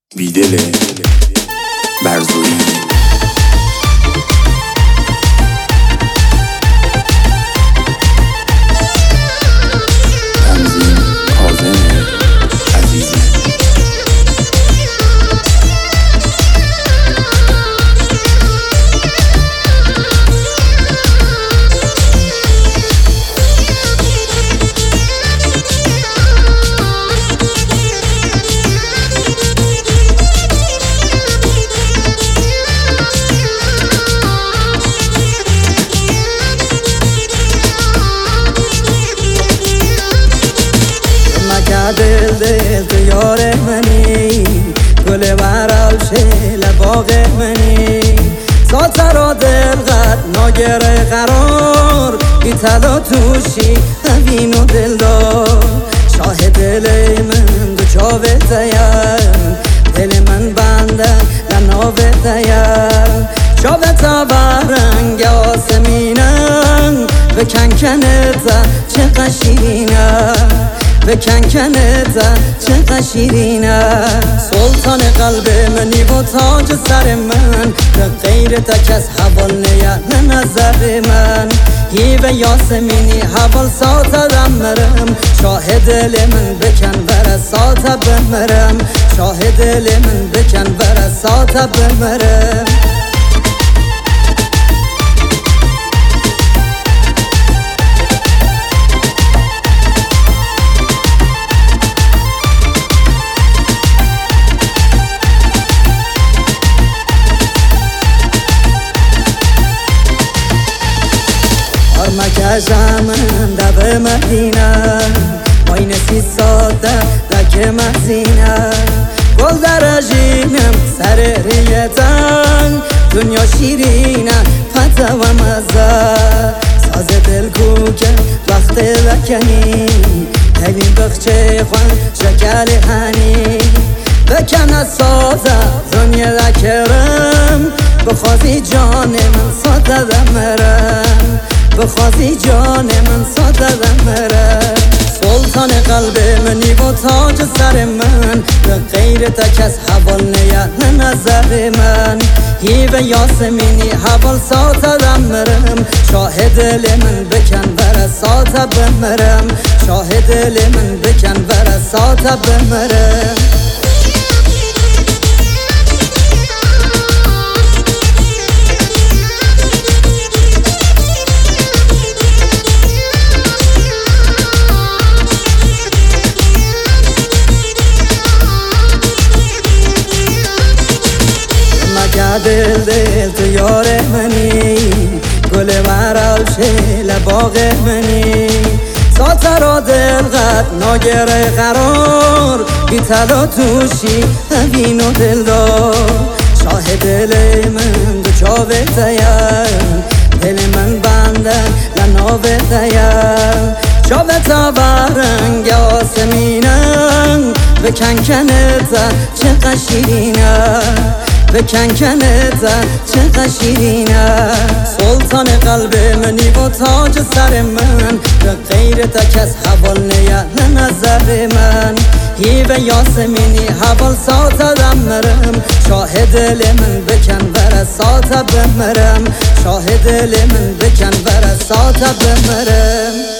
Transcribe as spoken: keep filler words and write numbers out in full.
بیدل برزویی. تنظیم کاظم عزیزی. دل دل تو یار منی، گل برالشه لباغ منی، ساعت را دل قد ناگره قرار بی تلا توشی همین و دل دار. شاه دل من دو چاوه تیم، دل من بندن لناوه تیم، چاوه تا برنگ آسمینم به کنکنتا چه قشیرینم، به کنکنتا چه قشیرینه. سلطان قلب منی و تاج سر من، به غیرت کس حوال نیه نظر من. هیو یاسمینی حوال ساتا دمرم، شاه دل من بکن بر ساتا بمرم، شاه دل من بکن بر ساتا بمرم. مکشم من دب مدینه، باین سی ساده لکه مزینه، گل در رژینم سر ریتن، دنیا شیرینه فتا و مزه، ساز دل کوکه وقت لکنی، هلین بخچه خوان شکل هنی، بکن از سازه دنیا لکرم، بخوازی جان من ساده دمرم، بخوازی جان من ساده دمرم. سلطان قلب منی و تاج سر من، به غیرت کس حوال نیه نظر من. هیو یاسمینی حوال ساتا دمرم، شاه دل من بکن بر ساتا بمرم، شاه دل من بکن بر ساتا بمرم. دل دل تو یار منی، گل برالشه لباغ منی، ساعت را دل قد ناگره قرار بی تلا توشی همین و دل دار. شاه دل من دو چاوه تیم، دل من بندن لناوه تیم، چاوه تا برنگ آسمینم به کنکنتا چه قشیرینه، به کنکنتا چه قشیرینه. سلطان قلب منی و تاج سر من، به غیرت کس حوال نیه نظر من. هیو یاسمینی حوال ساتا دمرم، شاه دل من بکن بر ساتا بمرم، شاه دل من بکن بر ساتا بمرم.